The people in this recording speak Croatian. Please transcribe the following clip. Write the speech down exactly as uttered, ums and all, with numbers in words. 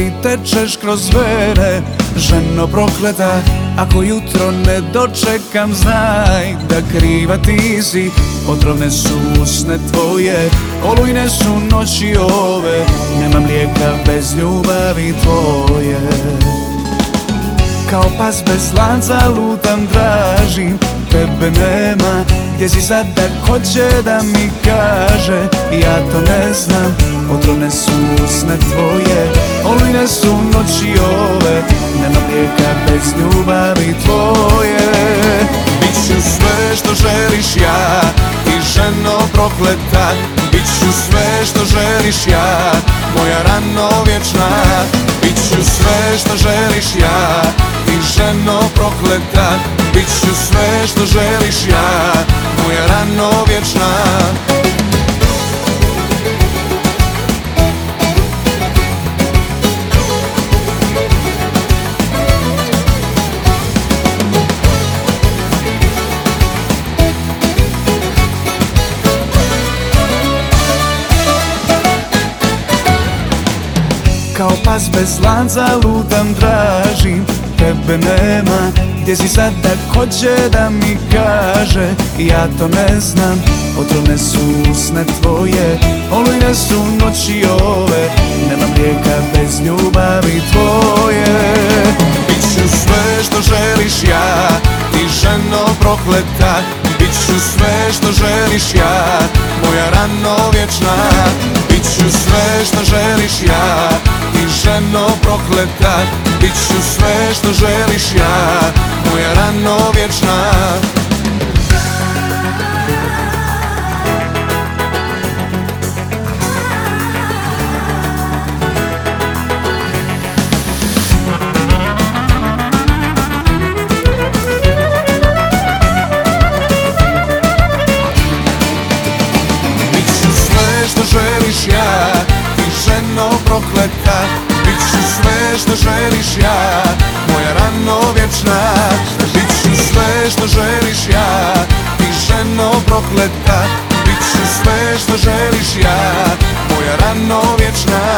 ti tečeš kroz vene, ženo prokleta. Ako jutro ne dočekam, znaj da kriva ti si. Otrovne su usne tvoje, olujne su noći ove. Nema mlijeka bez ljubavi tvoje. Kao pas bez lanca lutam, tražim, tebe nema. Gdje si sada, ko će da mi kaže? Ja to ne znam. Otrovne su usne tvoje, olujne su noći ove. Nema mlijeka bez ljubavi tvoje. Biću sve što želiš ja, ti ženo prokleta. Biću sve što želiš ja, moja rano vječna. Biću sve što želiš ja, ti ženo prokleta. Biću sve što želiš ja, moja rano vječna. Kao pas bez lanca lutam, tražim, tebe nema. Gdje si sada, ko će da mi kaže? Ja to ne znam. Otrovne su usne tvoje, olujne su noći ove. Nema mlijeka bez ljubavi tvoje. Biću sve što želiš ja, ti ženo prokleta. Biću sve što želiš ja, moja rano vječna. Biću sve što želiš ja, ti ženo prokleta. Biću sve što želiš ja, moja rano vječna. Želiš ja, ti ženo prokleta. Biću sve što želiš ja, moja rano vječna. Biću sve što želiš ja, ti ženo prokleta. Biću sve što želiš ja, moja rano vječna.